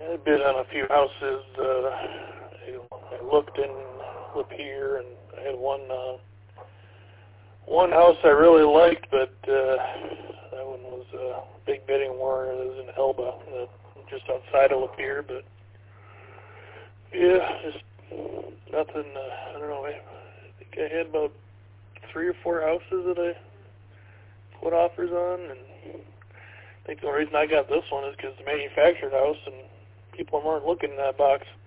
I bid on a few houses. I looked in Lapeer, and I had one house I really liked, but that one was a big bidding war. It was in Elba, just outside of Lapeer, but yeah, just nothing. I don't know. I think I had about 3 or 4 houses that I put offers on, and I think the reason I got this one is because it's a manufactured house, and people weren't looking in that box.